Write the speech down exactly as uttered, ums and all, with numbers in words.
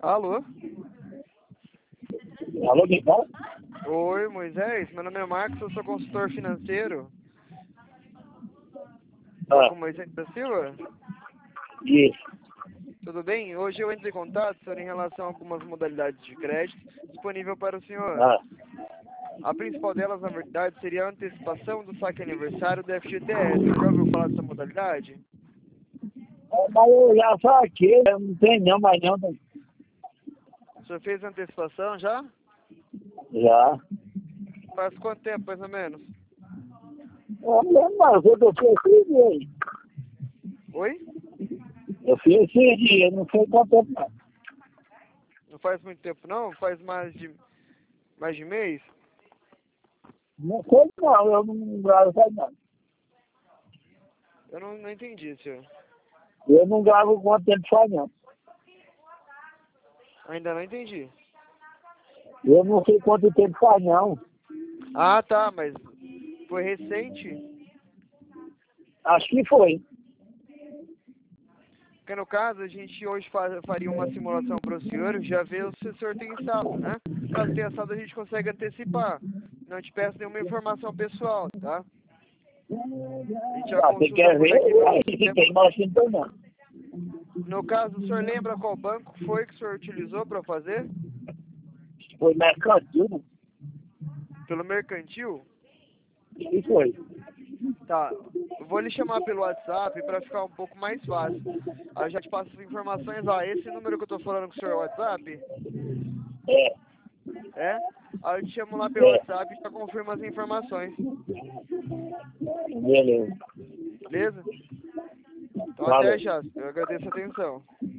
Alô? Alô, quem fala? Oi, Moisés. Meu nome é Marcos, eu sou consultor financeiro. Fala Ah, com o Moisés da Silva? isso. Tudo bem? Hoje eu entro em contato, senhor, em relação a algumas modalidades de crédito disponível para o senhor. Ah, A principal delas, na verdade, seria a antecipação do saque aniversário do F G T S. Já ouviu falar dessa modalidade? mas eu já saquei, eu não tenho não, mas não. O senhor fez a antecipação já? Já. Faz quanto tempo, mais ou menos? Eu não lembro, mas eu fiz esses dias. Oi? Eu fiz esses dias, não sei quanto tempo não. Não faz muito tempo, não? Faz mais de, mais de mês? Não sei não, eu não gravo não. Eu não, não entendi, senhor. Eu não gravo quanto tempo faz não. Ainda não entendi. Eu não sei quanto tempo faz não. Ah, tá, mas foi recente? Acho que foi. Porque no caso, a gente hoje fa- faria uma simulação para o senhor, já ver se o senhor tem saldo, né? Caso tenha saldo, a gente consegue antecipar. Não te peço nenhuma informação pessoal, tá? A gente já Ah, você consulta quer por ver? aqui pelo Aí se sistema. tem mais então não. No caso, o senhor lembra qual banco foi que o senhor utilizou para fazer? Foi mercantil, né? Pelo mercantil? E foi. Tá. Eu vou lhe chamar pelo WhatsApp para ficar um pouco mais fácil. Aí eu já te passo as informações. Ó, esse número que eu tô falando com o senhor é o WhatsApp? É, É? Aí eu te chamo lá pelo é. WhatsApp e já confirmo as informações. Beleza. Beleza? Então até Valeu. já. Eu agradeço a atenção.